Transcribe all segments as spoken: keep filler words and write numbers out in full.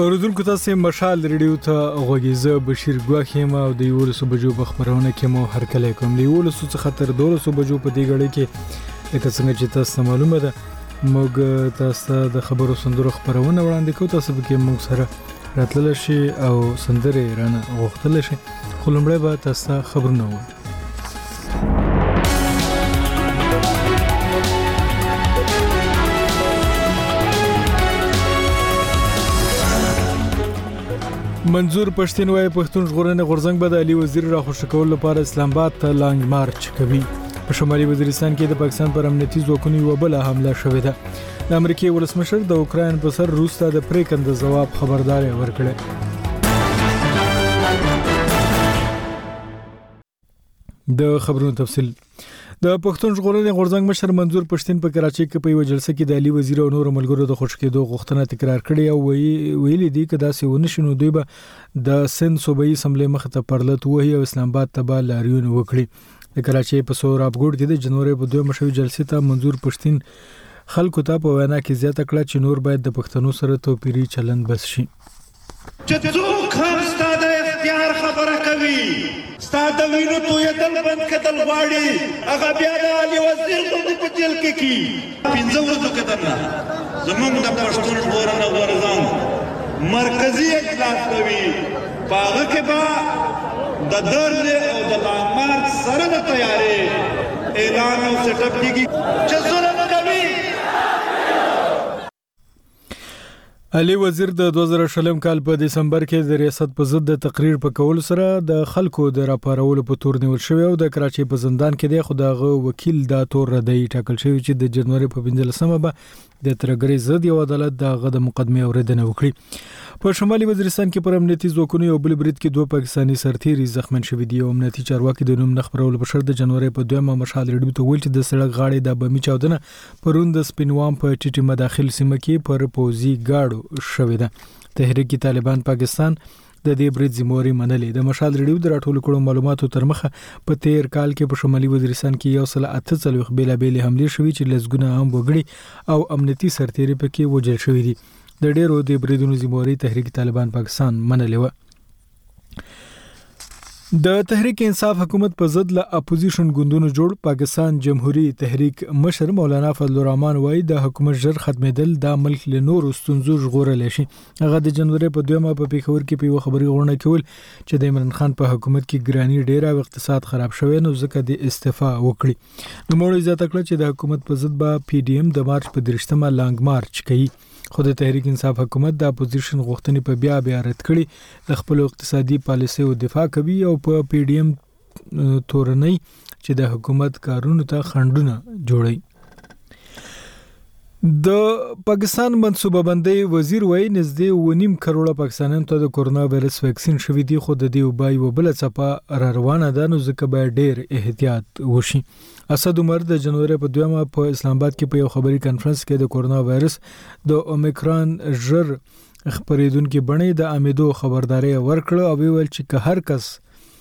اوریدونکو تاسو مشال ریډیو ته غوږیزه بشیر ګواخ یم او د یولسو بجو په خبرونه کې مو هر کله کوم دی یولسو څخه تر دولسو بجو په دې غړي کې لکه څنګه چې تاسو معلومه ده موږ تاسو د خبرو سندرو خبرونه وړاندې کوو تاسو به کې موږ سره راتلل شي او سندرې رانه غوښتل شي خو لمړی به تاسو خبرونه وو منظور پښتون وايي پښتون ژغورنې غورځنګ به د علي وزیر را خوشی کول لپاره اسلام آباد ته لانګ مارچ کوي په شمالي وزیرستان کې د پاکستان پر امنیتي ځواکونو یو بل حمله شوې ده د امریکای ولسمشر د اوکراین په سر روس ته د پریکند جواب خبرداري ورکړه د خبرونو تفصیل د پښتون ژغورنې غورځنګ مشر منظور پښتون په کراچۍ کې په یو جلسه کې د علي وزیر او نور ملګرو د خوش کېدو غوښتنه تکرار کړې او ویلي دي چې دا سې ونشنو دوی به د سند صوبایي اسمبلی مخ ته پرلط وهي او اسلام آباد ته به لاریون وکړي د کراچۍ په سورابګوډ کې د جنوري په دوه مشوي جلسې ته منظور پښتون خلکو ته په وینا کې زیاته کړه چې نور باید د پښتنو سره توپیری چلند بس شي چې څوک هم ستاسو اختیار خبره کوي ستاسو وینو تو یتل بند کتل غواړي هغه بیا د علي وزیر په جیل کې کی پنځه ورځې کتل زمونږ د پښتون ژغورنې غورځنګ مرکزی اجلاس کوي هغه کې به د درل او د لامار سره د تیارې اعلان او سیټ اپ کیږي چې ظلم کوي علي وزیر د دوه زره شلم کال په دسمبر کې د ریاست په ضد د تقریر په کول سره د خلکو د راپارولو په تور نیول شوی او د کراچۍ په زندان کې د خداغه وکیل دا تور ردی ټاکل شوی چې د جنوري په پنځلسمه به د ترګری ضد یو عدالت دغه د مقدمه اوریدنه وکړي په شمالي وزیرستان کې پر امنیتي ځواکونو یو بل برید کې دوه پاکستانی سرتیري زخمن شوي دي او امنیتي چارواکي د نوم نخبرولو په شرط د جنوري په دویمه مشال ریډیو ته ویل چې د سړک غاړې د بمی چاودنه پروند سپینوام په ټیټي مداخل سیمه کې پر پوزي گاډو شوې ده تحریک طالبان پاکستان د دې برید ذمہواری منلې د مشال ریډیو د راټول کړو معلوماتو تر مخه په تیر کال کې په شمالي وزیرستان کې یو سل اته څلويخ بیل بیل حمله شوې چې لزګونه هم وګړي او امنیتي سرتیري پکې وژل شوې دي د ډېرو د بریدونو ذمہواری تحریک طالبان پاکستان منلې و د تحریک انصاف حکومت په ضد له اپوزیشن ګوندونو جوړ پاکستان جمهوریت تحریک مشر مولانا فضل الرحمن وایي د حکومت ژر ختمېدل د ملک له نور ستونزو ژغورل شي هغه د جنوري په دویمه په پیښور کې په خبري غونډه کول چې د عمران خان په حکومت کې ګرانی ډیره او اقتصاد خراب شوی نو ځکه د استعفا وکړي نو موږ زیاته کړ چې د حکومت په ضد به پی ډی ایم د مارچ په درشتمه لانګ مارچ کوي خو د تحریک انصاف حکومت د اپوزیشن غوښتنې په بیا بیا رد کړي د خپل اقتصادي پالیسي او دفاع کوي او په پی ډی ایم تورنۍ چې د حکومت کارونو ته خنډونه جوړي د پاکستان منصوبه بندي وزیر وایي نږدې و نیم کروڑه پاکستانیانو ته د کورونا وایرس ویکسین شوې دي خو د دې وبای وبله چپه را روانه ده نو ځکه به ډېر احتیاط وشي اسد عمر د جنوري په دویمه په اسلام آباد کې په یو خبري کانفرنس کې د کورونا وایرس د اومیکرون ژر خبرېدونکو بڼې د امیدو خبرداري ورکړه او ویل چې که هر کس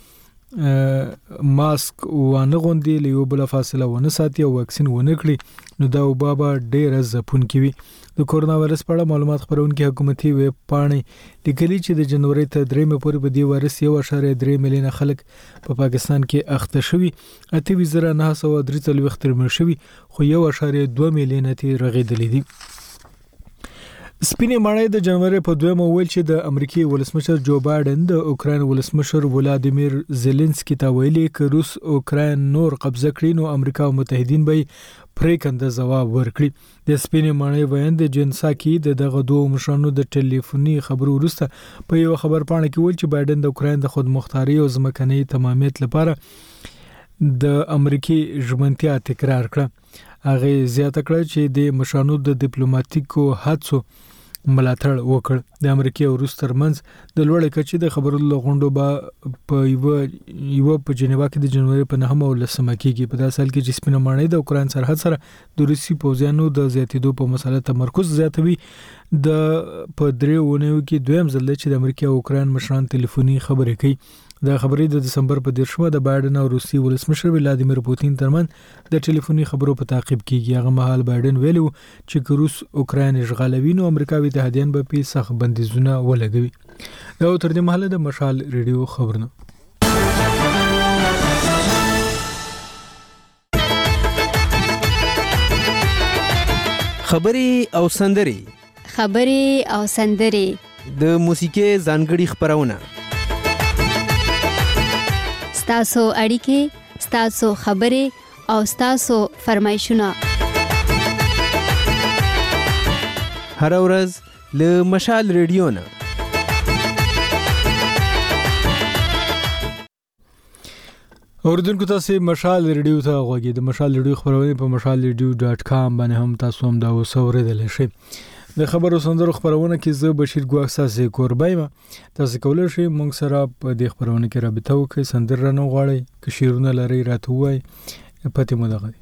ماسک وانه غوندي له یو بل فاصله ونه ساتي او واکسین ونه کړي نو دا وبابا ډېر ځپون کوي د کورونا وایرس په اړه معلومات خبرونکو حکومتي ویب پاڼې لیکلي چې د جنوري ته درې مې پورې په دی وایرس یو اشاره درې میلیونه خلک په پاکستان کې اخته شوي اته وزره نه سو درې څلويخ تر مړ شوي خو یو اشاره دوه میلیونه تی رغېدلې دي سپینې ماڼۍ د جنوري په دویمه ویل چې د امریکای ولسمشر جو بایدن د اوکراین ولسمشر ولادیمیر زيلنسکي ته ویلي چې روس اوکراین نور قبضه کړي نو امریکا او متحدین به پریکند جواب ورکړي د سپینې ماڼۍ بیان د جنساکي د دغه دوه مشرانو د ټلیفوني خبرو وروسته په یو خبر پاڼه کې ویل چې بایدن د اوکراین د خودمختاري او ځمکنۍ تمامیت لپاره د امریکای ژمنتیا تکرار کړه هغه زیاته کړه چې د مشرانو د ډیپلوماټیکو هڅو ملاتړ وکړ د امریکای او روس ترمنځ د لوړې کچې د خبرو لغونډو با په یو یو په جنیوا کې د جنوري په نهمه او لسمه کې په داسې حال کې چې سپینه ماڼۍ د اوکراین سرحد سره د روسي پوځیانو د زیاتېدو په مسله تمرکز زیاتوي د په درې ونیو کې دویم ځل چې د امریکای او اوکراین مشران ټلیفوني خبرې کوي دا خبرې د دسمبر په دیرشمه د بایدن او روسي ولسمشر ولادیمیر پوتین ترمن د ټلیفوني خبرو په تعقیب کېږي. هغه مهال بایدن ویلو چې روس اوکراین اشغالوي نو امریکایي اتحادیان به په سخت بندیزونه ولګوي. دا تر دې مهاله د مشال ریډیو خبرونه. خبري او سندري خبري او سندري د موسیقي ځانګړي خبرونه ستاسو اړیکې ستاسو خبري او ستاسو فرمایشونه هر ورځ له مشال ریډیو نه. اوردونکو تاسو مشال ریډیو ته غوږی د مشال ریډیو خبرونه په مشال ریډیو ډاټ کام باندې هم تاسو هم دا وسوریدل شئ. د خبرو سندرو خبرونه کې زه بشیر ګواښ ساسي کوربایم تاسو کولای شئ موږ سره په دې خبرونه کې رابطه وکړئ. سندر رانه غواړئ که شیرونه لري راته وای پته مو دغه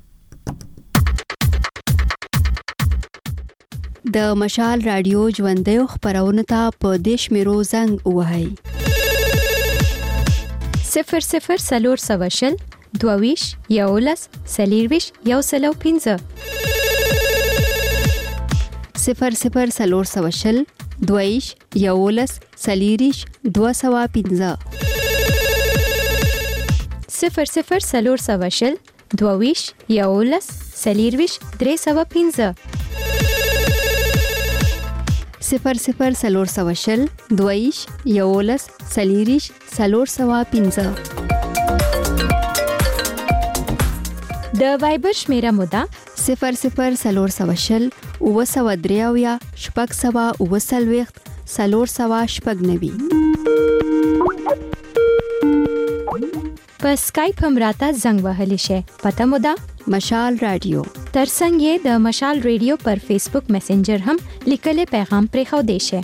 د مشال رادیو ژوندۍ خبرونه ته په دیش میرو زنګ وهاي صفر صفر سلور سواشل دوویش یولس سلیرویش یو سلو پینزه صفر صفر سلور سواشل دوویش یولس سلیریش دو سوا پینزه صفر صفر سلور سواشل دوویش یولس سلیرویش درې سوا پینزه صفر صفر سلور سواشل دویش یولس سلیریش سلور سوا پینزه. د وایبر شمیره مودا صفر صفر سلور سواشل او سوا دریاویا شپږ سوا او سلويخت سلور سوا شپږ نوي. په سکایپ هم راته زنګ وهلی شي. پته مودا مشال رادیو. ترڅنګ یې د مشال ریډیو پر فیسبوک میسنجر هم لیکل پیغام پرې خو دی شي.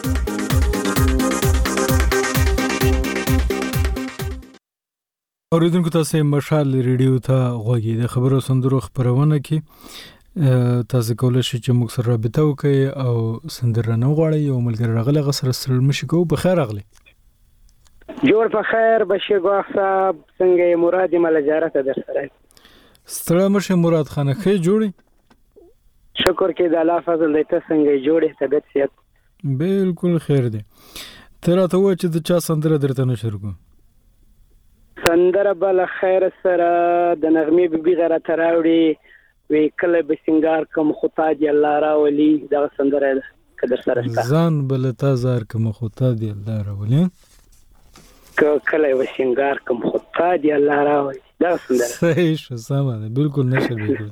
اوریدونکو تاسو مشال ریډیو ته غوږی د خبرو سندرو خبرونه کې تاسو کولای شئ چې موږ سره رابطه وکړئ او سندر نه غواړئ او ملګری راغلی غسر سره مشي کو په خیر راغلی. جوړ په خیر بشیر ګواښ صاحب څنګه مراد ملجارته در سره ستړی مشه مراد خان خې جوړي شکر کې د الله فضل دې ته څنګه جوړې طبيعت صحت بالکل خیر دی. تر ته و چې د چا سندره درته نشر کو سندره بل خیر سره د نغمه بیبي غره تراوړي وی کله به سنگار کوم خطا دی الله راولي دا سندره قدر سره ځان بل تازار کوم خطا دی الله راولي کله به سنگار کوم خطا دی الله راولي دا سندره صحیح شو سمه ده بالکل نشر بالکل.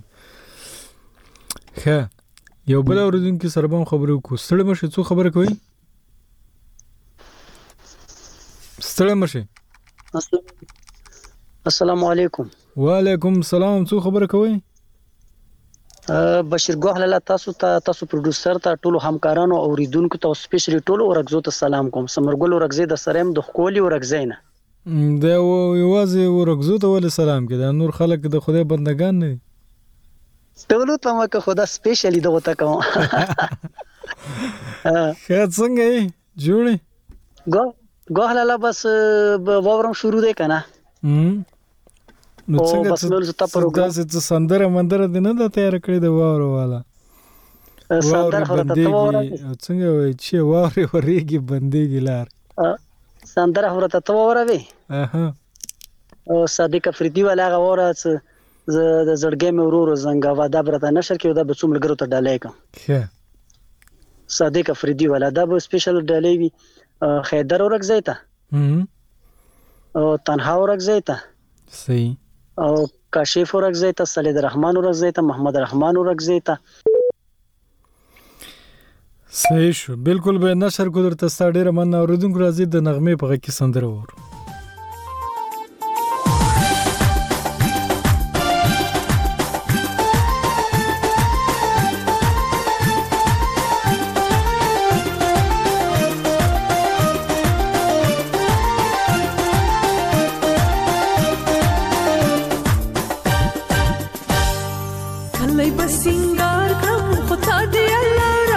ښه یو بل اوریدونکو سره به خبرو کو ستړي مشه څو خبره کوي ستړي مشه. السلام علیکم. وعلیکم السلام څو خبره کوي بشیر ګوهل له تاسو ته تاسو پروډوسر ته ټولو همکارانو او اوریدونکو ته سپیشلی ټولو ورغزو ته سلام کوم. سمرګل ورغزي د سریم د خولي ورغزینه دا یوازې ورغزو ته ول سلام کې دا نور خلک د خدای بندگان نه ټولو ته مکه خدا سپیشلی دغه تا کوم. خیر څنګه جوړي ګو ګوهل له بس وورم شروع دی کنه نو څنګه چې سندره مندره د نه د تیار کړی د واورو والا سندره خورته ته وره څنګه وای چې واوري وريږي بنديږي لار سندره خورته ته وره وی اها او صادق افریدی والا غوره ز د زړګې مې ورور زنګا واده برته نشر کې دا به څومره ګرو ته ډالې کوم. ښه صادق افریدی والا دا به سپیشل ډالې وی خیدر ورغزیتا او تنها ورغزیتا صحیح او کاشف ورغزیتا سلید رحمان ورغزیتا محمد رحمان ورغزیتا صحیح شو بالکل به نشر کو درته ستړي رمن اوریدونکو راځي د نغمه په کې سندره ور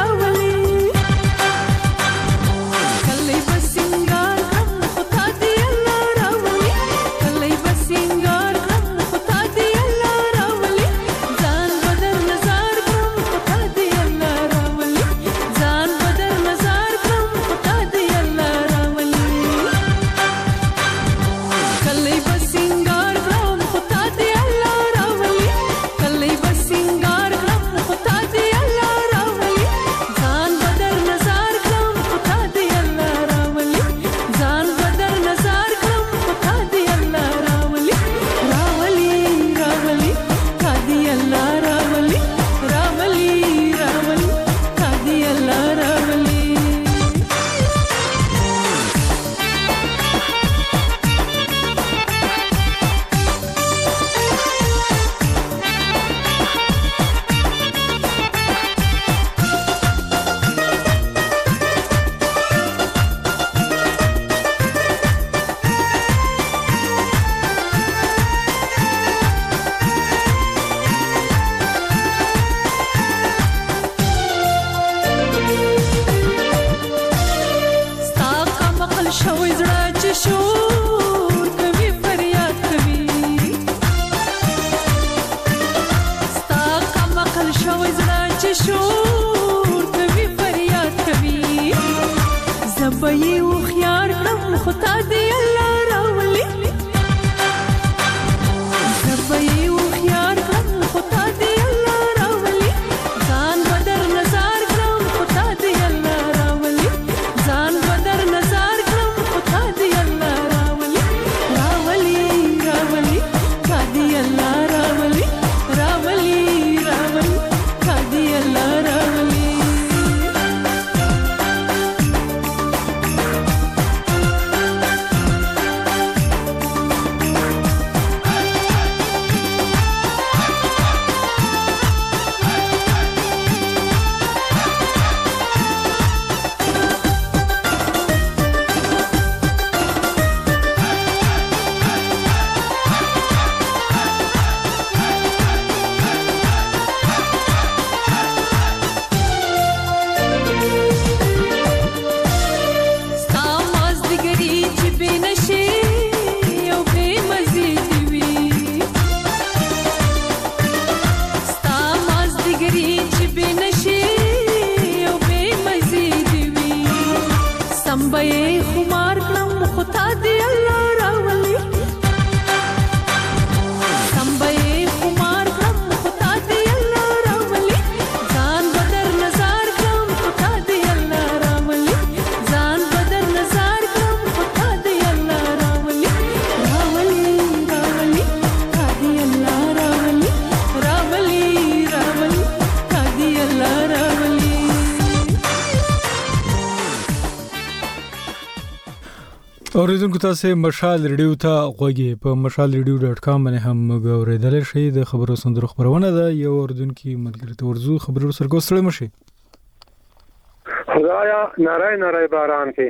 Kallai basingar kam khota diya شوی زړه چې شور کوي فریاد کوي ستا کم عقل شوی زړه چې شور کوي فریاد کوي زبه یې هوښیار کړم خو تا دې الله راولي زبه یې هوښیار کړم خو تا دې الله راولي ځان به در نظر کړم خو تا دې الله راولي ځان به در نظر کړم خو تا دې الله راولي راولي راولي تا دې الله راولي راولي راولي تا دې الله راولي اوریدونکو تاسو مشال ریډیو ته غوږی په مشال ریډیو ډاټ کام باندې هم غوړېدل شي د خبرو سندرو خبرونه ده یو اوریدونکو ملګری ته ورزو خبرو سره کوستل مشي خدایا نارای نارای باران کې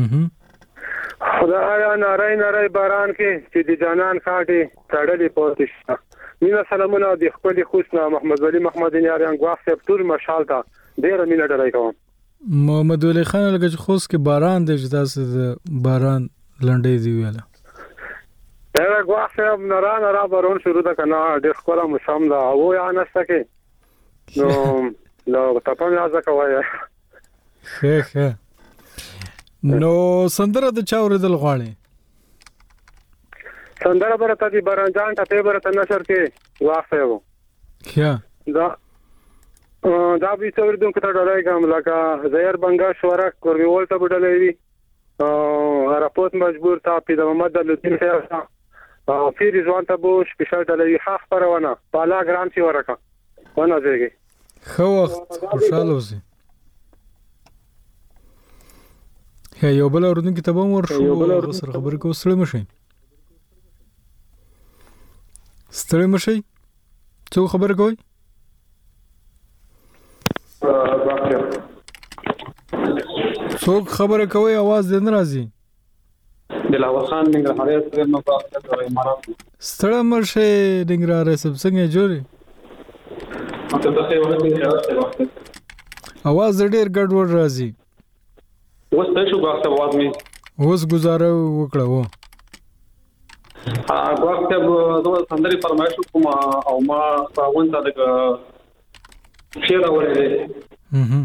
خدایا نارای نارای باران کې چې د جانان خاطي تړلې پوتې شته مینا سلامونه د خپل خوشنا محمد ولی محمد یاریان غواخ صاحب ټول مشال ته ډیر مینا ډلای کوم محمد ولی خان لکه خوست کې باران د اجازه د باران لنډې دی ویاله دا غواخ صاحب نارا نارا بارون شروع ده کنه د خپل موسم دا او یا نسته کې نو نو تاسو نه ځکه وایي خه خه نو سندره د چا اوریدل غواړي سندره برته دی بارانجان ته برته نشر کې غواخ صاحب کیا دا دا به څور دونکو ته ډالای کوم لکه زهر بنگا شورک کورول ته ډالای وی او راپوت مجبور ته په محمد لطیف صاحب او پیر ځوان ته بو سپیشل ډالای حق پرونه بالا ګرام سی ورکا ونه ځيږي خو وخت خوشاله اوسئ هي یو بل اوردونکو ته به ورشو سره خبرې کو سره مشي ستړي مشي څو خبر کوي څوک خبره کوي आवाज دې نه راځي دلاور خان ننګرهاري سره نو تاسو ته امارات ستړي مرشه ننګرهاري سب څنګه جوړي مته ته ورته आवाज ډېر ګډوډ راځي اوس ته شو غاښه आवाज می اوس گزاره وکړه و ها غاښه دوه سندري فرمایش کوم او ما پاون ته د شیر اورې هم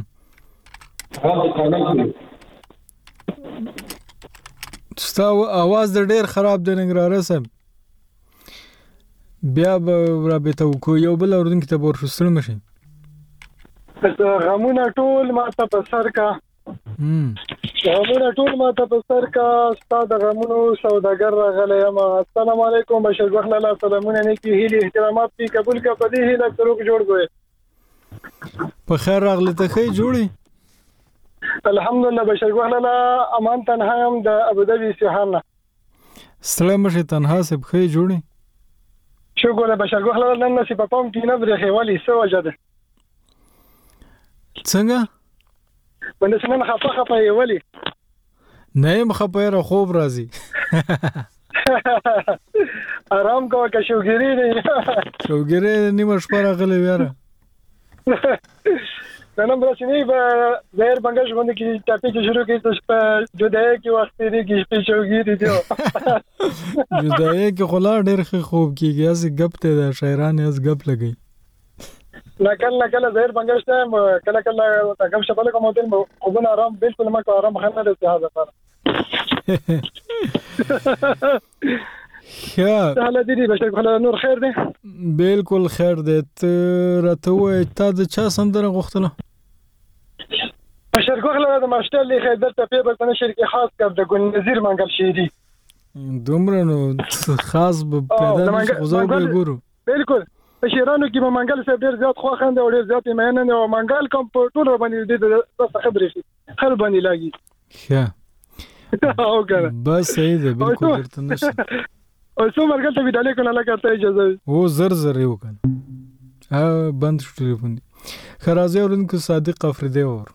ستا आवाज ډېر خراب دی ننګرهاري صاحب بیا به رابطه وکړو یو بل اوردونکو ته ورسول مشي غمونه ټول ماته په سر کا هم غمونه ټول ماته په سر کا استاد غمونو سوداګر راغلی یم السلام علیکم بشیر وخت الله سلامونه نیکی هیله احترامات کی قبول کا پدې هیله تروک جوړ ګوي په خیر راغلی ته خې جوړي الحمدلله بشیر وخت الله امان تنها هم د ابوظبي سهانه سلام مشه تنها سب خې جوړي شکر بشیر وخت الله نن نصیب پام کې نه برخه والی سو وجده څنګه باندې څنګه خپه خپه یې ولی نه مخه را خوب راځي آرام کوه که شوګری نه شوګری نیمه شپه راغلی ویاره نن برسنی به زهر بنگش گونه کی ټاپی چې شروع کی تو جدای کی وخت دی کی پیچوږي دی جو جدای کی خلا ډېر خوب کیږي از غپ ته د شاعران از غپ لګي نکل نکل زهر بنگش ته کله کله غپ شپله کوم دین خوبن آرام بالکل ما کو آرام خنه ده هغه سره یا حالا دې بشه خلا نور خیر دی بالکل خیر دی ته راته وای ته د چا سندره غوښتله بشر کوخله د مشتل خیدر ته په بل شرکت خاص کړ د ګل نذیر منګل شيری دومره نو خاص به پیدا نشي غوځو به ګورو بالکل په شیرانو کې منګل صاحب ډیر زیات خوښند او ډیر زیات مینه نه او منګل کوم په ټول باندې د خبرې شي خل باندې لاګي ښه او کنه بس صحیح ده بالکل درته نشي او څو مرګ ته ویډاله کنه لکه ته اجازه او زر زر یو کنه ا بند شو ټلیفون دی خرازه ورنکو صادق افریدی اور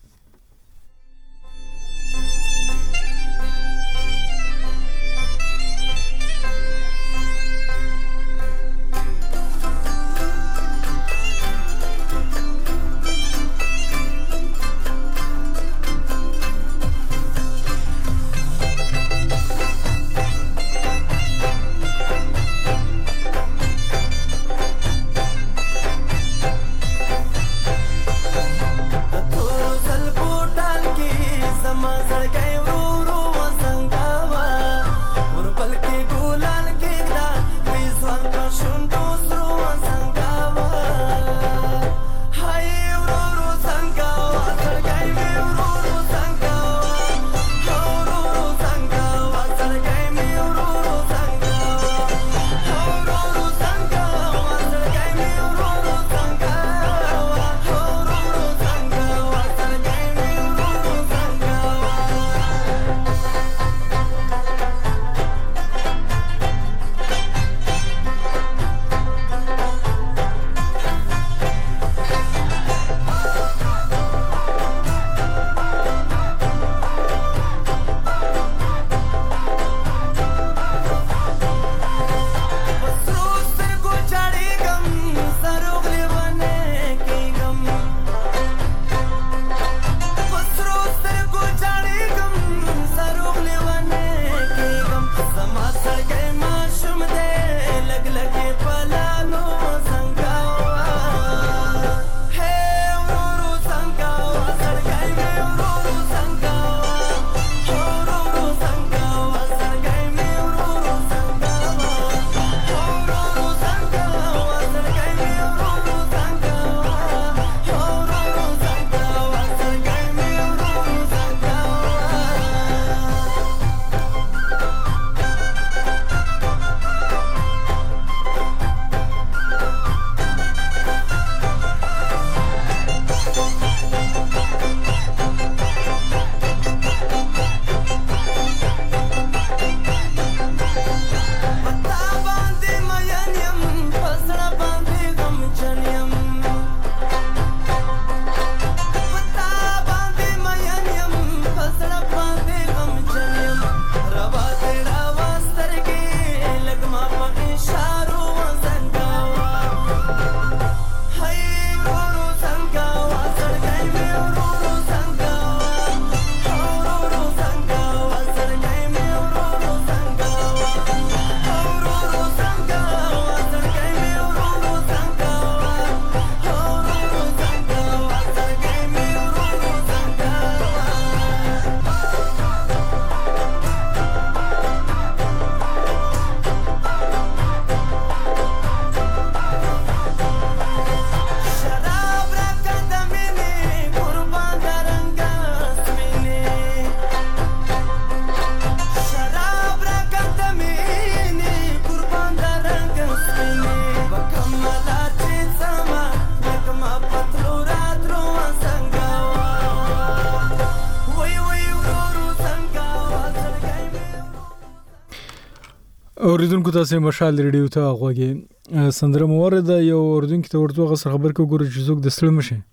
اوریدونکو تاسو مشال ریډیو ته غوږی سندره مورد یو اوریدونکو ته ورته غوښه خبر کو ګور چې زوګ د ستړي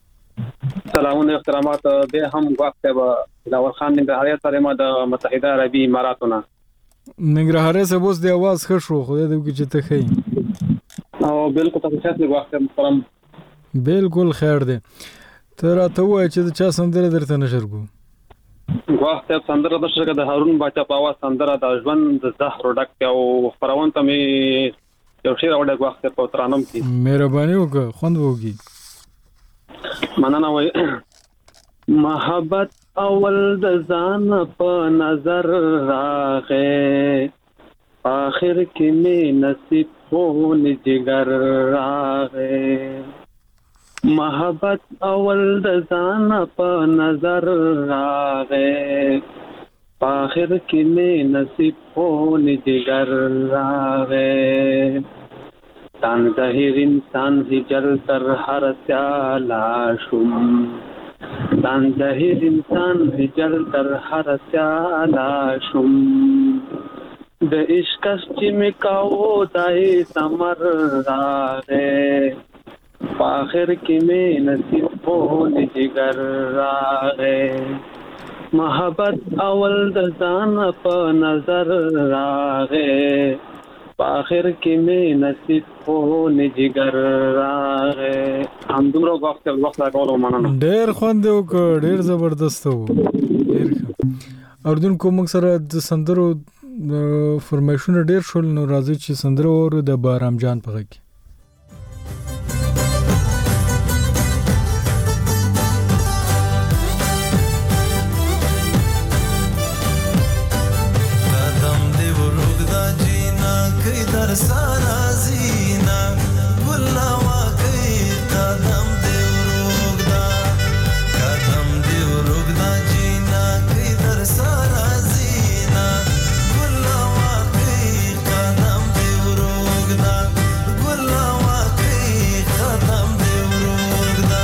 مشه سلامونه احترامات به هم وخت به لاور خان ننګرهاري سره ما د متحده عربي اماراتونه ننګرهاري سه بوس د आवाज ښه شو خو دې کې چې ته خې او بالکل تاسو څه وخت محترم بالکل خیر دی ته راته ووایه چې د چا سندره درته نشر کو. ګواښ صاحب سندره د شرکت د هارون باچا په आवाज سندره د ژوند د زهر ډک او خبرون ته می یو شی راوړی ګواښ صاحب په ترانم کې. مهرباني وکړه خوند وږي. مننه وای. محبت اول د ځان په نظر راغې آخر کې می نصیب خون جگر راغې. محبت اول د ځان په نظر راغې آخر کې می نصیب خون جگر راغې. تن ظاهر انسان هجر تر هر سیالا شم تن ظاهر انسان هجر تر هر سیالا شم. د عشق چې می کاو دای سمر راغې آخر کې می نصیب خون جگر راغې. محبت اول د ځان په نظر راغې آخر کې می نصیب خون جگر راغې. هم دومره وخت وخت راغلو. مننه. ډېر خوند وکړ ډېر زبردست و. ډېر ښه. اردن کوم سره د سندرو فرمایشونه ډېر شول نو راځي چې سندره ورو د بارام جان په غږ کې. سارا زینا ګلنا واکې قدم دې ورګدا قدم دې ورګدا جینا کې در سارا زینا ګلنا واکې قدم دې ورګدا ګلنا واکې قدم دې ورګدا.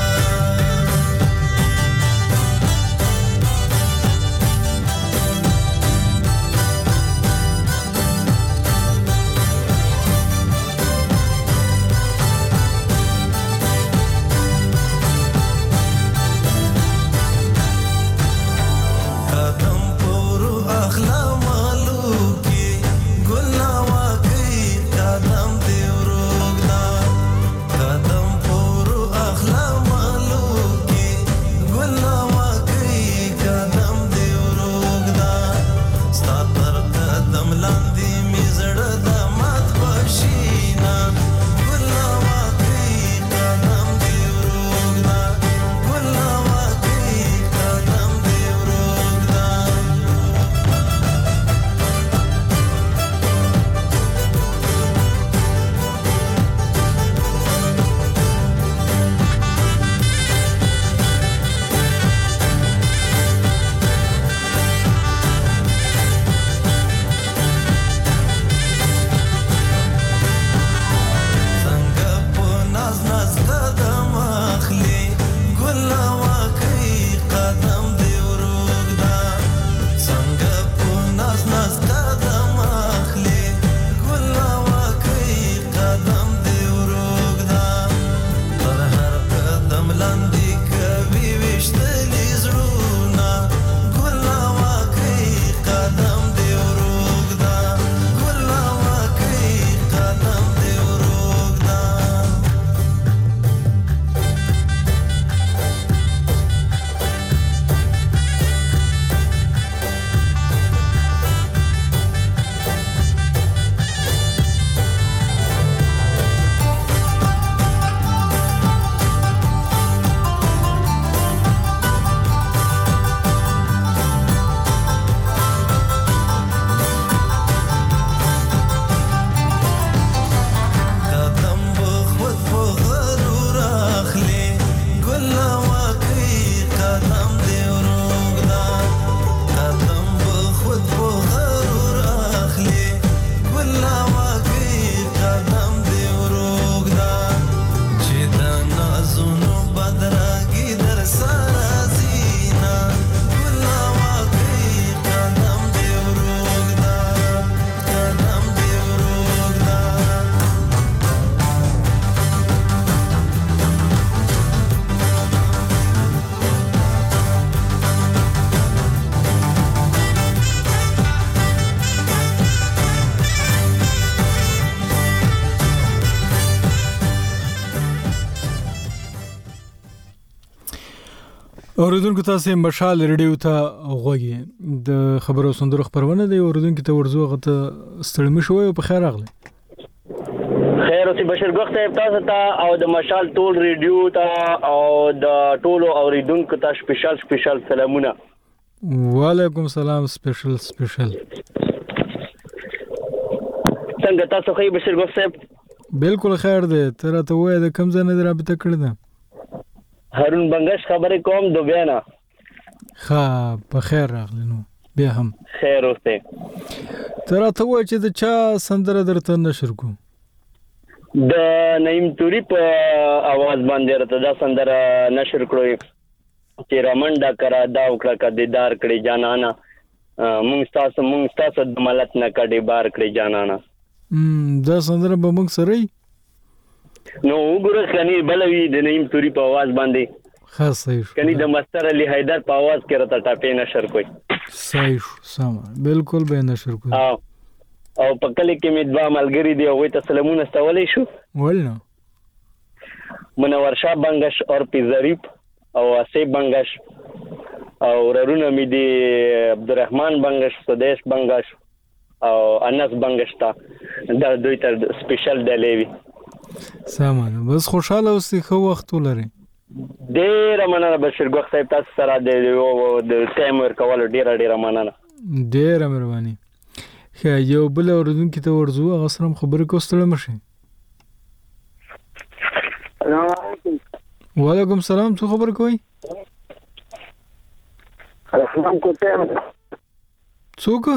اوریدونکو تاسو مشال ریډیو ته غوږی د خبرو سندرو خبرونه دی اوریدونکو ته ورزو غته ستړي شوی او په خیر راغلی خیر اوسې بشیر ګوخ صاحب تاسو ته او د مشال ټول ریډیو ته او د ټولو اوریدونکو ته سپیشل سپیشل سلامونه. وعلیکم السلام سپیشل سپیشل. څنګه تاسو خو بشیر ګوخ صاحب؟ بالکل خیر دی. تر ته وای د کم ځای نه رابطه کړی ده؟ هارون بنگش خبرې کوم دوبیا نه. ښه په خیر راغلی نو بیا هم خیر اوسه. تر ته وای چې د چا سندره درته نشر کو؟ د نعیم توري په आवाज باندې راته دا سندره نشر کړو چې رمنډا کرا دا وکړه ک دیدار کړي جانانا مونږ تاسو مونږ تاسو د ملت نه کډي بار کړي جانانا. م دا سندره به مونږ سره نو وګوره کني بلوي د نعیم توري په आवाज باندې خاص صحیح کني د مستر علي حیدر په आवाज کې راته ټاپې نشر کوي. صحیح سم بالکل به نشر کوي. او او په کله کې مې دوا ملګری دی او ته سلامونه استولې شو ولنه منور شاه بنگش اور پی ظریف او اسیب بنگش او رونه مې دی عبدالرحمن بنگش سدیش بنگش او انس بنگش تا دا دوی تر سپیشل ډلېوي. سامان بس خوشاله اوسې خو وخت ولري. ډېر مننه بشیر ګوخ صاحب تاسو سره د ټایم ورکول ډېر ډېر مننه. ډېر مهرباني. خا یو بل اوردونکو ته ورزو هغه سره خبرې کوستل مشه. السلام علیکم. وعلیکم السلام. څه خبر کوي؟ رحمان کوټه. څوک؟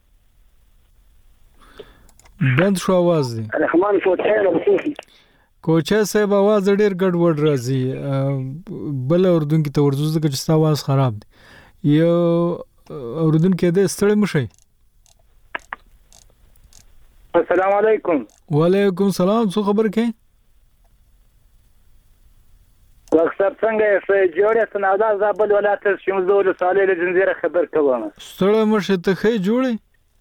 بند شو आवाज دی. رحمان کوټه. کوچا صاحب आवाज ډیر ګډ وډ راځي. بل اوردونکو ته ورزو ځکه چې आवाज خراب دی. یو اوردونکو دې ستړي مشي. السلام علیکم. وعلیکم السلام. څه خبر کوي؟ وخت څنګه یې جوړه سنادا زابل ولایت شمزول صالح الجنزيره خبر کوم. ستړي مشي ته خې جوړي.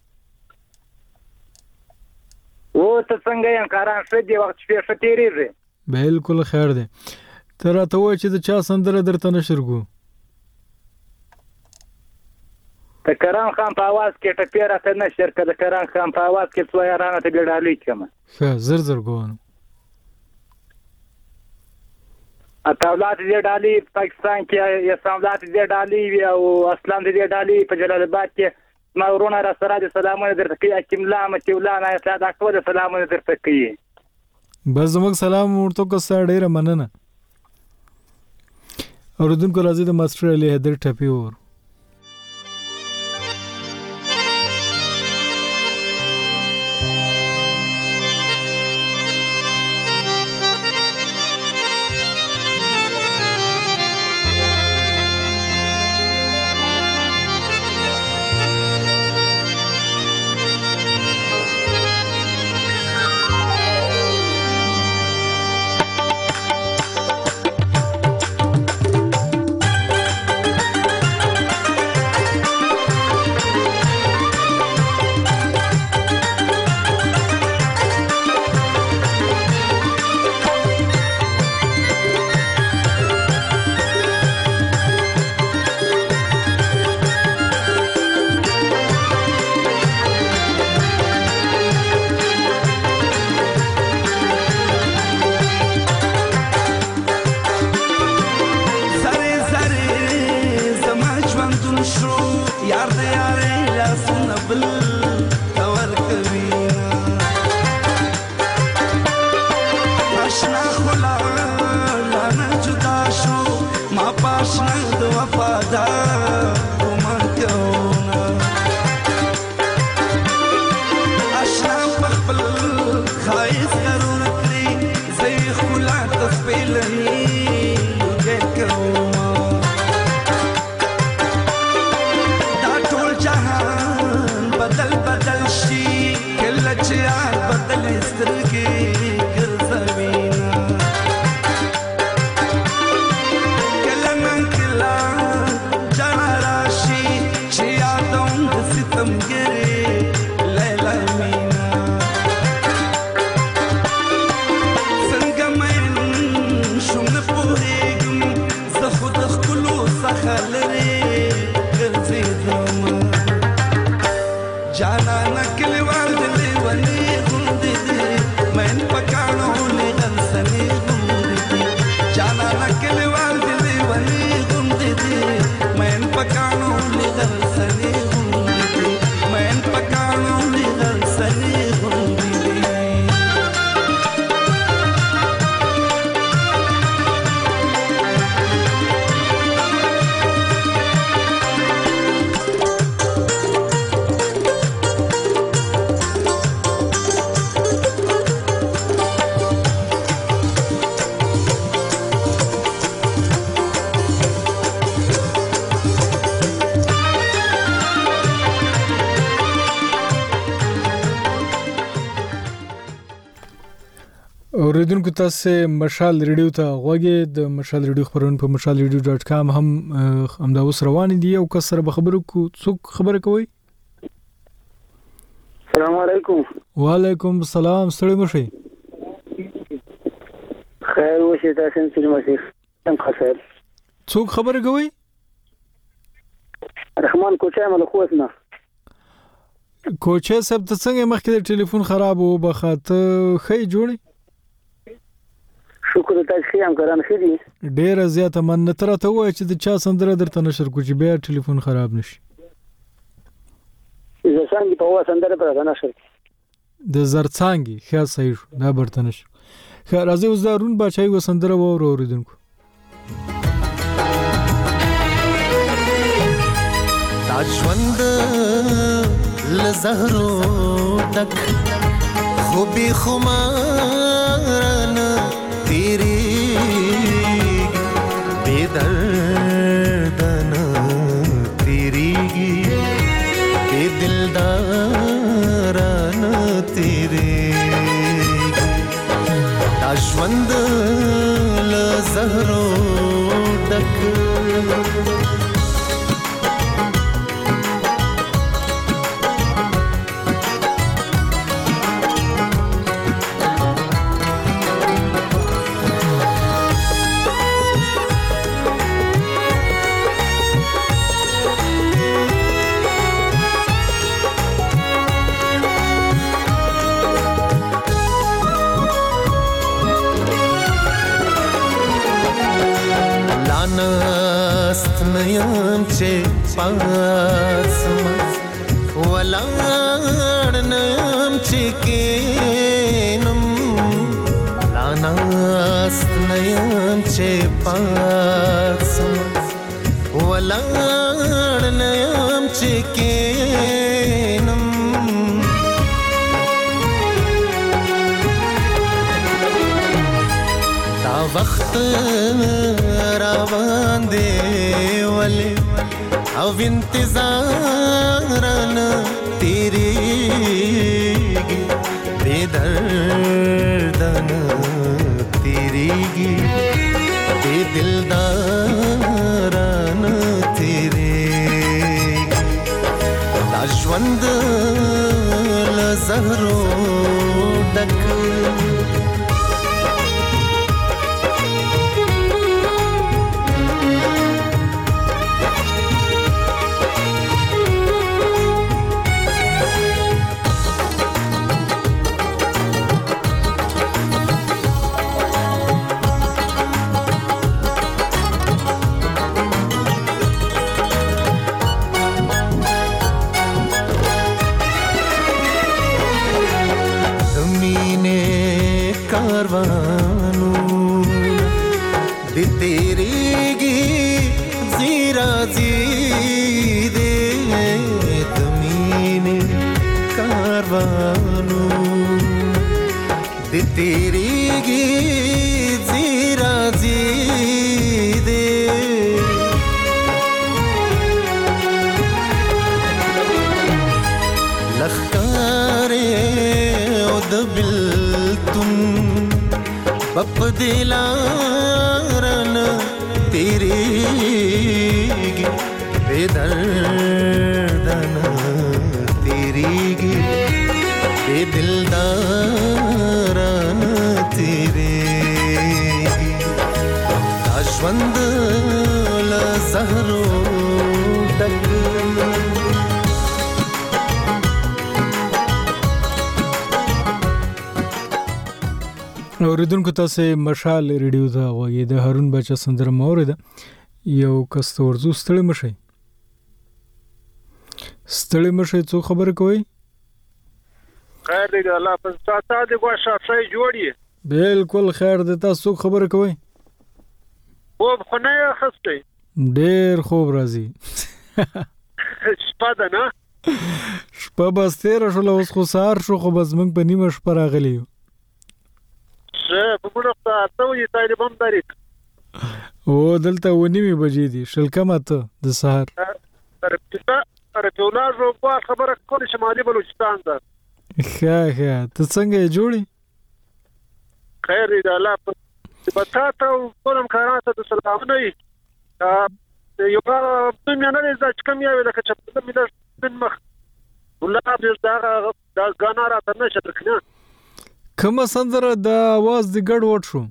او ته څنګه یې کاران څه دی وخت شپې فتیریږي؟ بالکل خیر دی. تر ته وای چې د چا سندره درته نشر کو؟ ته کران خان په आवाज کې ټپه راته نشر کړه. کران خان په आवाज کې څو یارانه ته ګډالې کوم. ښه زر زر کوم. اطاولات دې ډالې پاکستان کې یا سملات دې ډالې او اسلام دې ډالې په جلال آباد کې ما ورونه را سره د سلامونه درته کوي. اکملا متولانا ساده ټول سلامونه درته کوي. بس زموږ سلام ورته کو سره ډیره مننه. اوردونکو راځي د ماستر علي حیدر ټپي اور جانا نکلی وال دلی ولی غندی دی من پکانو لغن سنی غندی دی جانا نکلی وال دلی ولی غندی دی من پکانو لغن سنی غندی دی من پکانو لغن سنی غندی دی اوریدونکو تاسو مشال ریډیو ته غوږی د مشال ریډیو خبرونه په مشال ریډیو ډاټ کام هم هم دا اوس روان دي او کسر به خبرو کو څوک خبره کوي السلام علیکم وعلیکم السلام ستړي مشي خیر وشه تاسو چې مشي تم خیر څوک خبره کوي رحمان کوچه مله خوسنه کوچه سب ته څنګه مخکې د ټلیفون خراب وو بخاطر خې جوړي شکر تاسو خیام کران خېدي ډېر زیاته من تر ته وای چې د چا سندره درته نشر کو چې بیا ټلیفون خراب نشي زه څنګه په وا سندره پر نشر د زرڅانګي خیا صحیح دا برته نشي خیر راځي اوس دارون بچای و سندره و اوریدونکو تاجوند لزهرو دک خوبی خمارن تیری بیدردن تیری بی دلدارن تیری تاجوند لزهرو دک نیم چه پاسم ولار نیم چه کینم لاناست نیم چه پاسم ولار نیم چه کینم تا وقت روان دی ولی او انتظارن تیریگی بیدردن تیریگی بی دلدارن تیریگی دا ژوند له زهرو ډک तेरीगी जीरा जी दे लखकारे उद बिल तुम बप दिलारन तेरीगी बेदर्दन तेरीगी बेदिलदारन तेरीगी ژوند له زهرو ډک اوریدونکو تاسو مشال ریډیو ته غوږی د هارون بچا سندره مورده یو کس ورزو ستړي مشي ستړي مشي څو خبر کوي خیر دی الله په ساته دی غوښه شي جوړی بالکل خیر دی تاسو خبر کوي خوب خو نه خسته ډیر خوب راځي شپه ده نه شپه بس تیر شو له اوس خو سار شو خو بس موږ په نیمه شپه راغلی یو زه په موږ ته ته وی طالب هم درې او دلته ونیمه بجې دي شل کمه ته د سحر تر پتا تر ټولار رو په خبره کولی شمالي بلوچستان ده ښه ښه ته څنګه جوړی خیر دی الله په پتا ته کوم کارانه ته سلام نه یو په مې نه زړه کم یو لکه چې په مې د مخ ولله دا دا غانا را ته نشه ترکنه کوم سندره د आवाज د ګډ وټ شو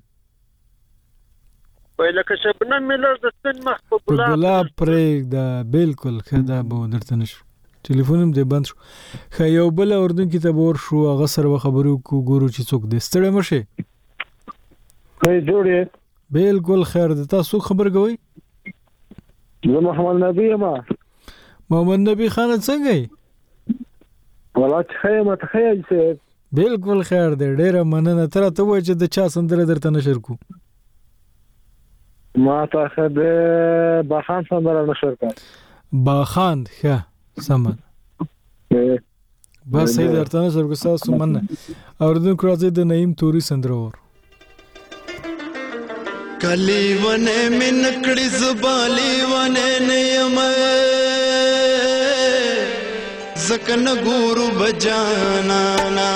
وای لکه شبنم ملر د سن مخ په ګلاب ګلاب پرې دا بالکل خدا به درته نشو ټلیفونم دې بند شو خو یو بل اردن کې ته ور شو هغه سره خبرو کو ګورو چې څوک دې ستړي مشه خیر جوړې بالکل خیر ده تاسو خبر کوي زه محمد نبی ما محمد نبی خان څنګه یې ولا خیمه تخیل څه بالکل خیر ده ډیره مننه تر ته وای چې د چا سندره درته نشر کو ما ته خد باخان سندره نشر کړ باخان ښه سمن بس صحیح درته نشر کو تاسو مننه اوردن کراځي د نعیم توري سندره ور کلی ونه من کړي زبالي ونه نیم زکن ګورو بجانا نا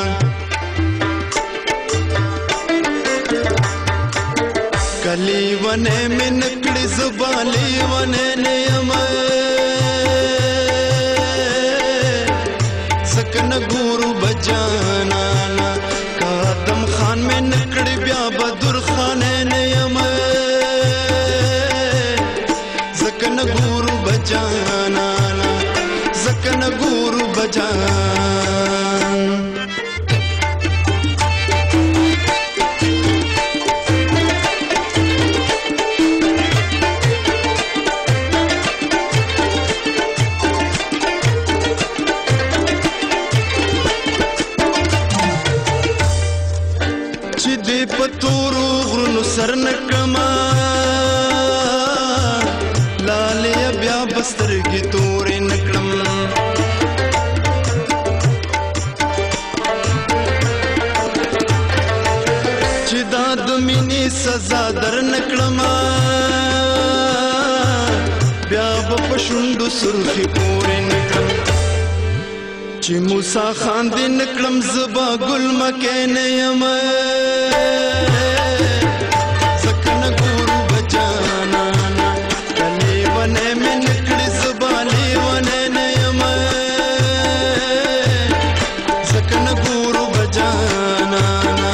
کلی ونه من کړي زبالي ونه نیم زکن ګورو بجانا نا قدم خان من کړي بیا بدر خان نیم زکن ګورو بجانا زکن ګورو بجان چې دې پتورو غرونو سر نکما لاله بیا بسترګې تورې نکړم چې دا د مینې سزا در نکړم بیا په شونډو سرخي پورې نکړم چې موسی خان دې نکړم زبا ګل مکه نه یم زکن ګورو بجانا کلی ونه من کړي زبالي ونه نه یم زکن ګورو بجانا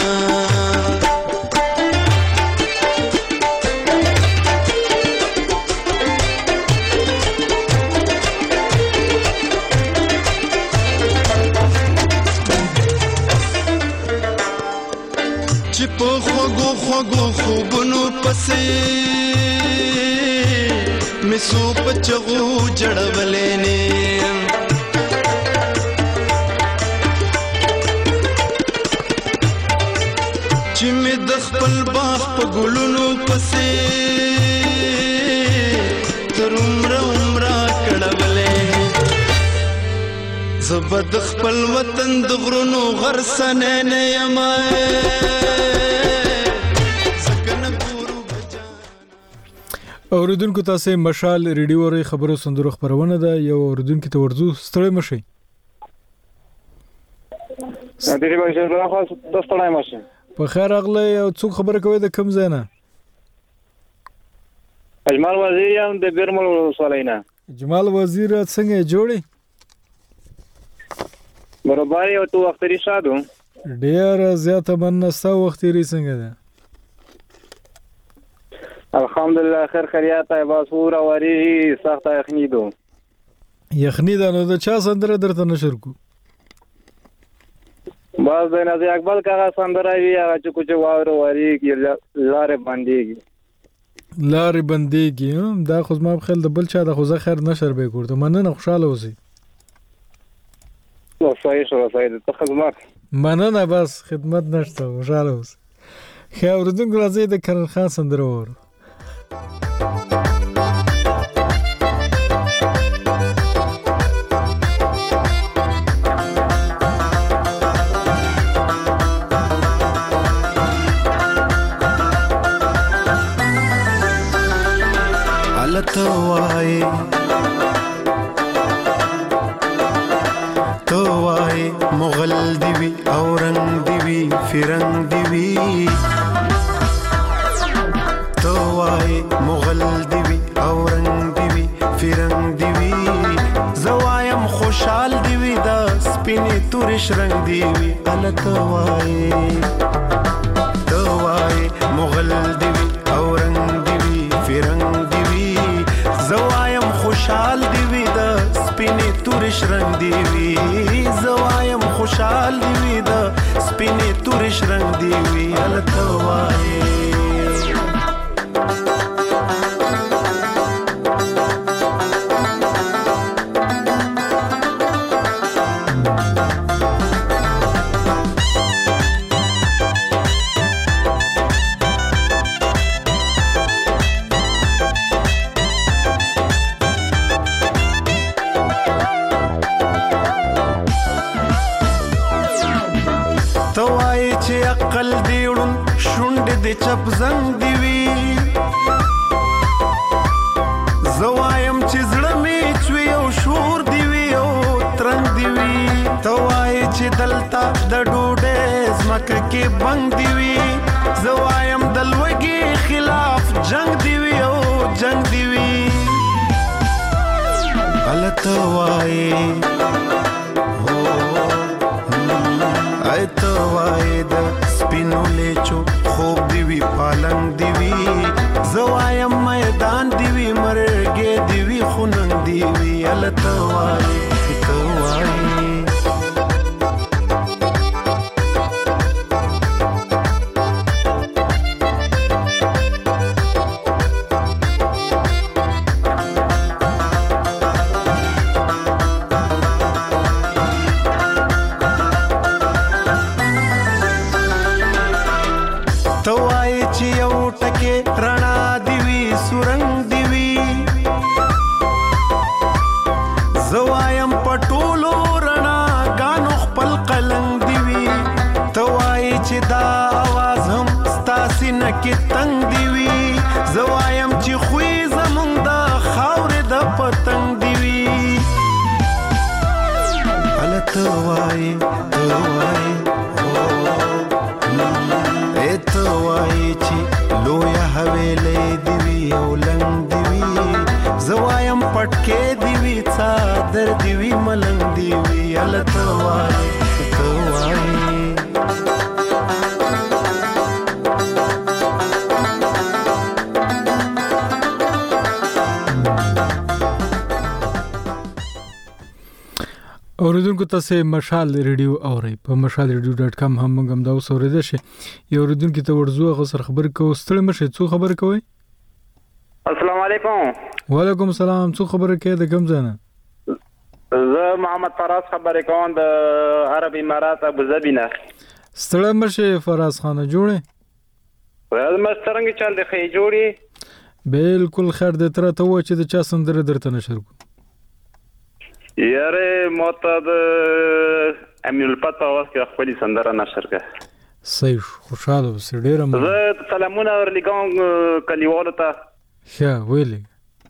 چې په خوږو خوږو خوبونو پسې مې سو په چغو جړولې نه چې مې د خپل باغ په ګلونو پسې تر عمره عمره کړولې زه د خپل وطن د غرونو غرسنه نه یم اوریدونکو تاسو مشال ریډیو ری خبرو سندرو خبرونه ده یو اوریدونکو ته ورزو ستړي مشي دغه باندې راخواست د ستړي مشي په خیر اغله یو څوک خبره کوي د کم زنه اجمال وزیر یم د بیرمل وسولینا جمال وزیر څنګه جوړي برابر یو تو وخت لري شادو ډیر زیاته منسته وخت لري څنګه ده الحمدلله خیر خیریات باسور اوری سخت یخنی دو یخنی ده نو د چا سندره درته نشر کو بس د نازي اقبال کاغه سندره وی هغه چې کوچ واورو وریږي لارې باندېږي لارې بندېږي دا خو زما په خیال د بل چا د خو زه خیر نشر به کوړم مننه خوشاله اوسئ نو صحیح شو صحیح ته خدمت مننه بس خدمت نشته خوشاله اوسئ خیر اوردونکو راځي د کرن خان سندره وره تو وای تو وای مغل دی وی اورنګ دی وی فرنګ دی وی تو وای مغل دی وی اورنګ دی وی فرنګ دی وی زوایم خوشحال دی وی دا سپینې تورش رنگ دی وی ال تو وای تو وای مغل دی وی اورنګ دی وی فرنګ زوایم خوشحال دی وی دا سپینې تورش رنگ دی وی زوایم خوشحال دی وی دا سپینې تورش رنگ دی وی الته وای عقل دیړون شونډې د چپ زنګ دی وی زوایم چې زړه می چوي او شور دی وی او ترنګ دی وی توای چې دلتا د ډوډۍ زمکه کې بنګ دی وی زوایم دلوګي خلاف جنگ دی وی او جنگ دی وی الته وای ایتو وای د سپینو لیچو خوب دی وی پالنګ دی وی زوایم میدان دی وی مرګې دی وی خوننګ دی وی الته وای ایتو وای رڼا دی وی سورنګ دی وی زوایم پټولو رڼا غانو خپل قلنګ دی وی توای چې دا आवाज هم ستاسي نکي تنگ دی وی زوایم چې خوې زمونږ د خاورې د پتنګ دی وی الته وای توای ایتو وای چې لویا حویلې دی وی او لنګ دی وی زوایم پټکې دی وی څادر دی وی ملنګ دی وی الته وای تو وای اوریدونکو تاسو مشال ریډیو اورئ په مشال ریډیو ډاټ کام هم موږ هم دا اوس اوریدل شي یو اوریدونکو ته ورزو غو سر خبر کو ستړي مشه څو خبر کوي السلام علیکم وعلیکم السلام څو خبر کوي د کوم ځای نه زه محمد فراز خبر کوم د عرب امارات ابو ظبی نه ستړي مشه فراز خان جوړه ول مسترنګ چل د خې جوړي بالکل خیر د تر ته و چې د چا سندره درته نشر کو یاره معتاد امین الفتح واسه خپل سندره نشر کړه صحیح خوشاله وسه ډیر مې زه سلامونه ورلیکم کلیوالو ته ښه ویلې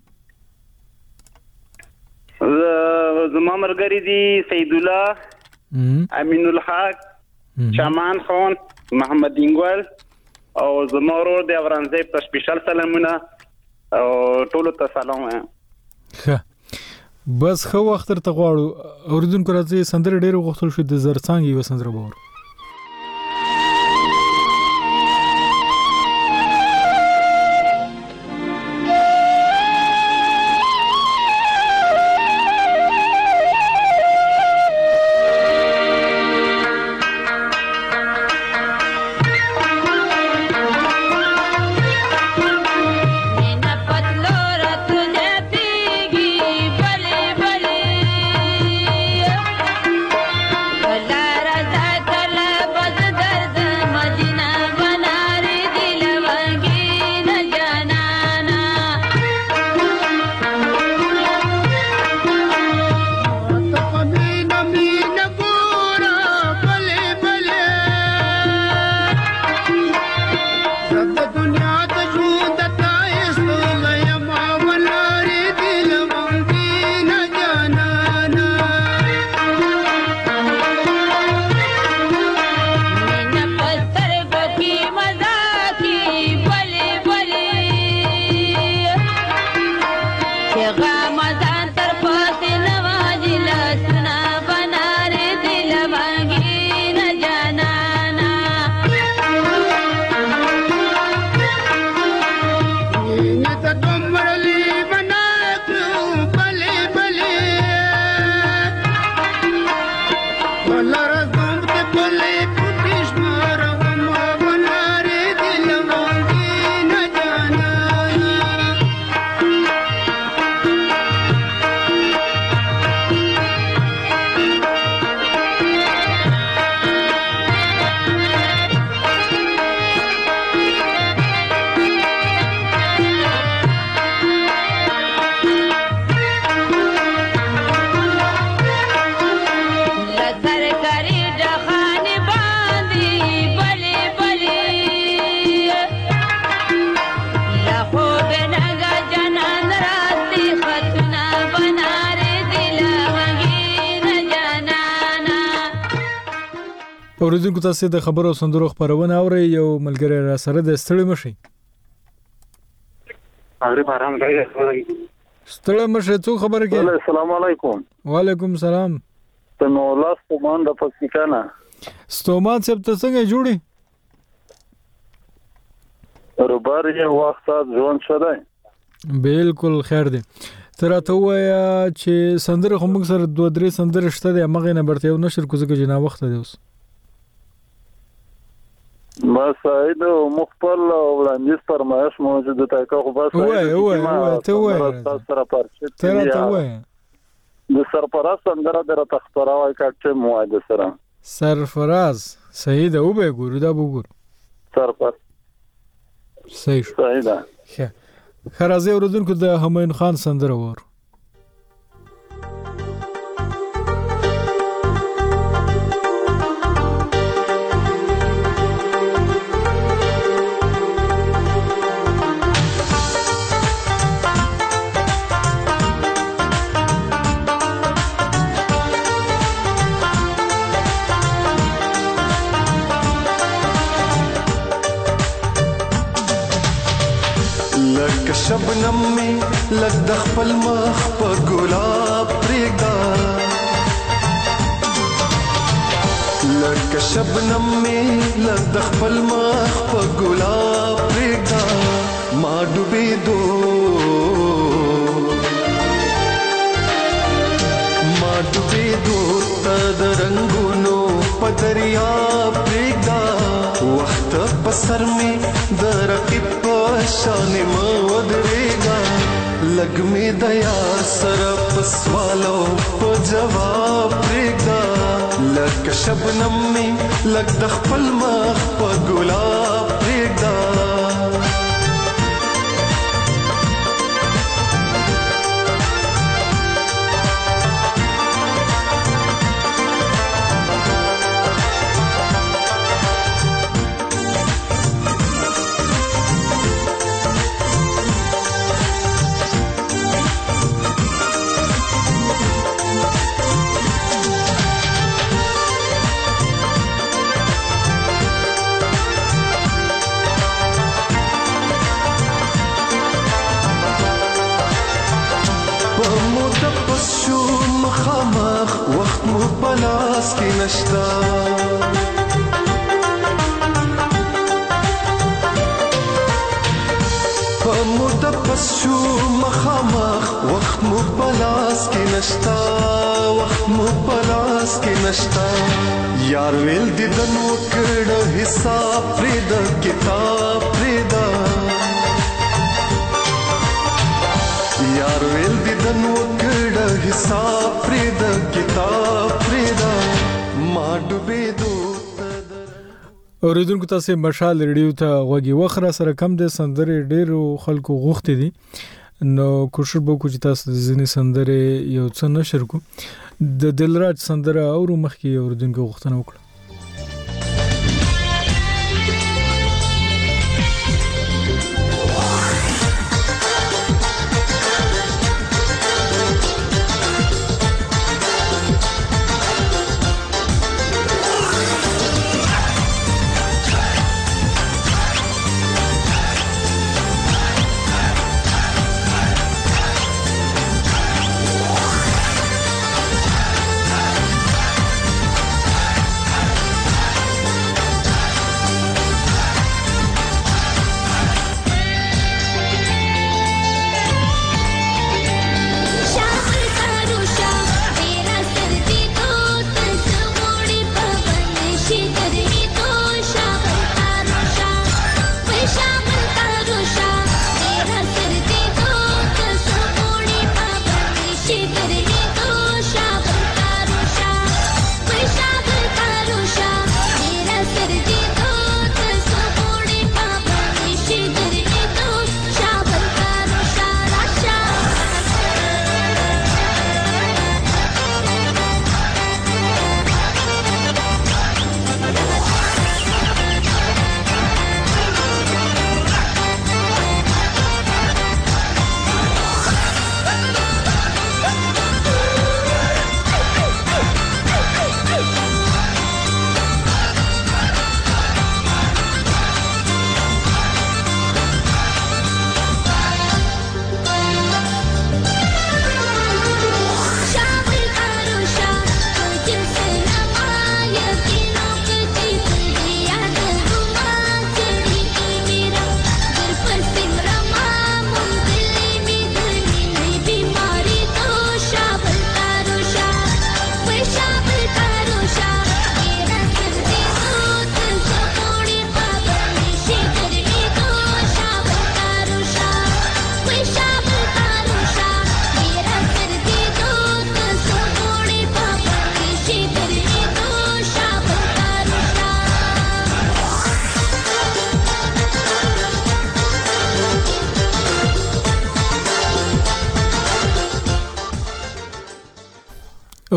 زما مرګری دي سید الله امین الحق شامان خان محمد انګول او زما ورور د افرانزیب ته سپیشل سلامونه او ټولو ته سلام ښه بس خو وخت ته غواړو اوریدونکو راځي سندره ډیره غوښتل شو د زرڅانګ یو سندره باور اوریدونکو تاسو د خبرو او سندرو خبرونه اورئ. یو ملګری را سره د ستړي مشي اغری بارام راځي ستړي مشي څو خبره کې. السلام علیکم. وعلیکم السلام. ته نو لاس کومان د پکتیکانا ستومان څه ته څنګه جوړي روبار یې وخت ځون شوی. بالکل خیر دی. تر ته وایا چې سندره خو موږ سره دوه درې سندره شته د مغه نه برته یو نشر کوزه کې جنا وخت دی اوس ما ساید مخبل وړاندیز فرمایش موجوده تا که خو بس وای وای وای ته وای سره پارچه تر ته وای د سرپرست سندره در تخبره وای کټه موعده سره سرفراز صحیح ده او به ګورو دا وګور سرپرست صحیح صحیح ده. خرازه اوردونکو د همایون خان سندره وور. شبنم می لګ د خپل مخ په ګلاب پرېږده لګ شبنم می لګ د خپل مخ په ګلاب پرېږده ما ډوبېدو ما ډوبېدو ته د رنګونو په دریاب پرېږده وخت په سر می د رقیب په شان ما ودرېږه لګ می د یار سره په سوالو په جواب پرېږده لګ شبنم می لګ د خپل مخ په ګلاب پرېږده مخامخ وخت مو پلاس کې نشتا په موده پس شو مخامخ وخت مو پلاس کې نشتا وخت مو پلاس کې نشتا یار ویل دې د نو کړه حساب پرې د کتاب پرې دا یار ویل دې د نو حساب پرېد کتاب پرېدا ما ډوبېدو. اوریدونکو تاسو مشال ریډیو ته غوږی وخره سره کم د سندره ډیرو خلکو غوښتي دي نو کوشش وکړو چې تاسو د ځینې سندره یو څه نشر کو د دلراج سندره او مخکې اوریدونکو غوښتنه وکړه.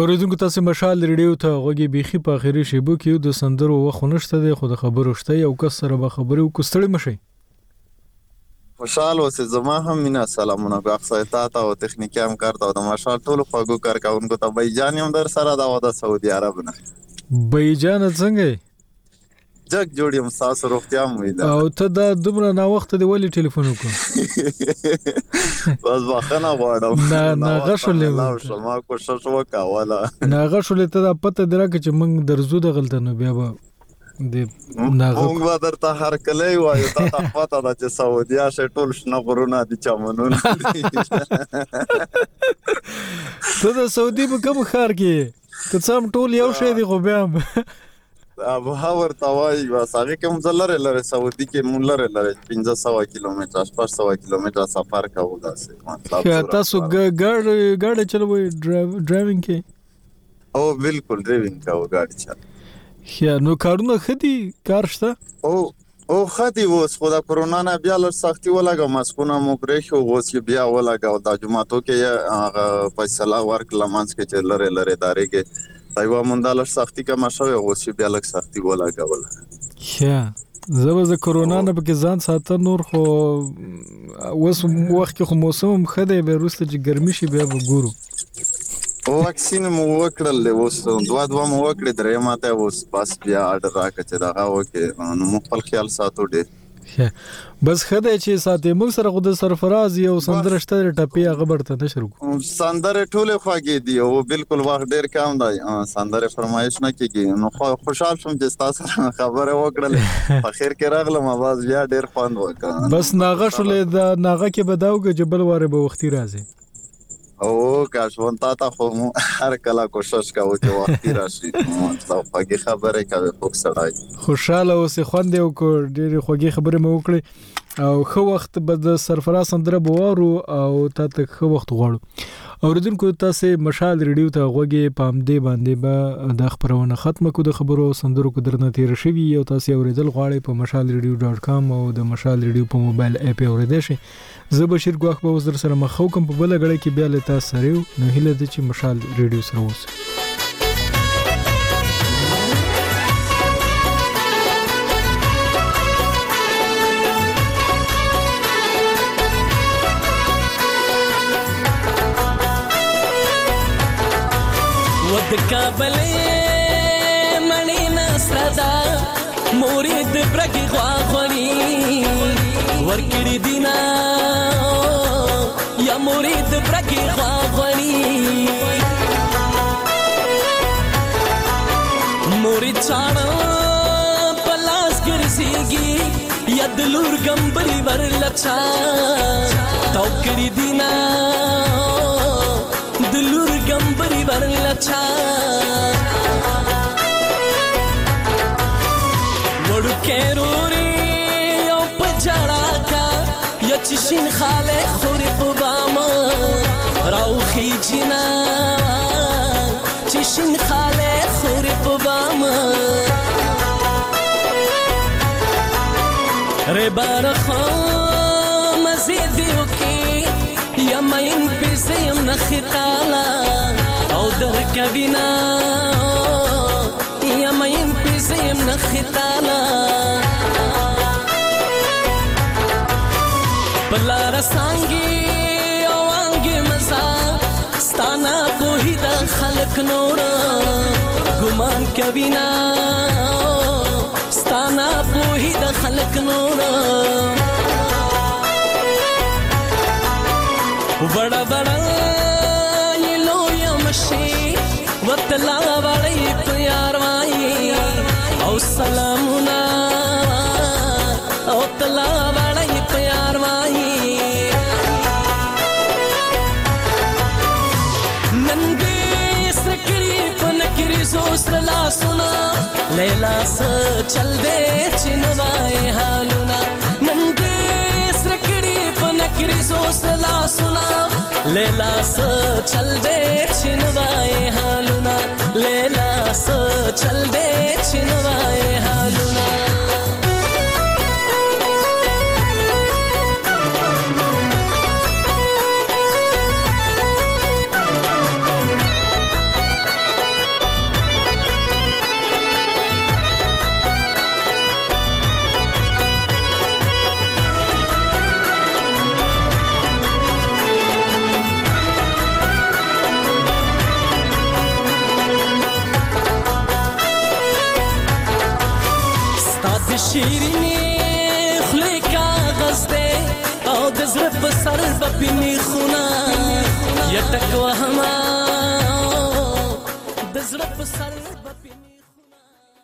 اوریدونکو تاسو مشال ریډیو ته غوږی بيخي په اخیری شیبو کې د سندرو وخونشته د خود خبرو شته یو کس سره به خبرو کوستړی مشي خوشحال اوسې زما هم مینا سلامونه غاښه تا ته او تخنیکی هم کارته او د مشال ټول خواګو کارکونکو ته بای جان هم در سره دا د سعودي عرب نه بای جان څنګه جګ جوړیم تاسو روغتیا مو ده او ته دا دومره نا وخت دی ولی ټلیفون وکړ بس واخنه غواړم نه نه غشولې نو شما کوشش وکاوله نه غشولې ته پته درکه چې موږ درزو د غلطه نو بیا به د ناغه موږ به درته هر کله وایو تا پته ده چې سعودیا شه ټول شنه غرونه دي چمنونه ته د سعودي په کوم ښار کې که څم ټول یو شی دی خو بیا اب هاور توای واسه کوم زلره لره سعودي کې مون لره لره پنځه سوه کیلومتر شپږ سوه کیلومتر سفر کوو داسې مطلب تاسو ګاډ ګاډ چلوي ډرایوینګ کې او بالکل ډرایوینګ کوو ګاډي چل یا نو کارونه خدي کار شته او او خدي اوس خو د کرونا نه بیا لږ سختي ولګو مسکونه مو پرې شو اوس بیا ولګو د جمعاتو کې هغه فیصله ورکړه مانس کې چې لره لره داري کې ایوا مونډه لږ سختي کما شوی اوس بیا لږ سختي ولګول یا زبر د کرونا نه په ځان ساته نور خو اوس وخت کې خو موسم خدای به روسته چې ګرمي شي بیا وګورو واکسین مو وکړل اوس دوا دوا مو وکړې درې ماته اوس بس بیا اډر راکړه چې دا وکه نو خپل خیال ساتو دې بس خدای چې ساتي موږ سره خود سرفراز یو سندرشته ټپی هغه برته نشرو سندره ټوله خواږي دی او بالکل وخت ډیر کم دی سندره فرمایش نه کیږي نو خوشحال شوم چې تاسو خبره وکړل په خیر کې راغلم आवाज بیا ډیر خوند وکړ بس ناغه شولې دا ناغه کې بداوګه جبل واره به وختي راځي او کاش وانتا تا خو هر کله کوشش کوو چې وختي راشي مطلب خوږی خبره کوي خو سړای خوشاله اوسې خوند یو کو ډېر خوږی خبره مې وکړې او خو وخت به د سرفراز سندره بوارو او تا ته خو وخت غواړو اوریدونکو تاسو مشال ریډیو ته غوږی پام دې باندې به د خبرونه ختمه کو د خبرو سندرو کو درنه تیر شوی او تاسو اوریدل غواړئ په مشال ریډیو ډاټ کام او د مشال ریډیو په موبایل اپ اوریدئ شئ زه بشیر ګواخ به وزر سره مخاو کوم په بل غړې کې بیا لتا سره نو هله د چې مشال ریډیو سره اوس ود کابل منی نصردا مرید برګي غواغونی ورکړی دینا یا مرید برګي غواغونی مرید چانا پلاس ګرځيږي یا دلور ګمبري ورلچا توکړی دینا دلور ګمبري ورلچا وړو کېروري او پجړا کا یا چشین خاله خوري په بام راوخي جنا چشین خاله خوري په بام ر بار خو مزيدو کې یا مين بزم نخطالا او در کبینا یا مين بزم نخطالا بلا رسانگی او آنگی مزا ستانا کوهی دا خلق نورا گمان کبینا ستانا کوهی دا خلق نورا بڑا بڑا یہ لویا مشی وطلا بڑی پیار وائی او سلامنا او تلا بڑی پیار وائی نندی سکری پنکری زوست لا سنا لیلا سا چل دے چنوائے حالونا نندی نکری زوست لا سنا لیلا سا چل دے چنوائے حالونا لیلا سا چل دے چنوائے حالونا شیرینی خلی کاغذ دی او د زړه په سر به پینې خونه یټک وهما د زړه په سر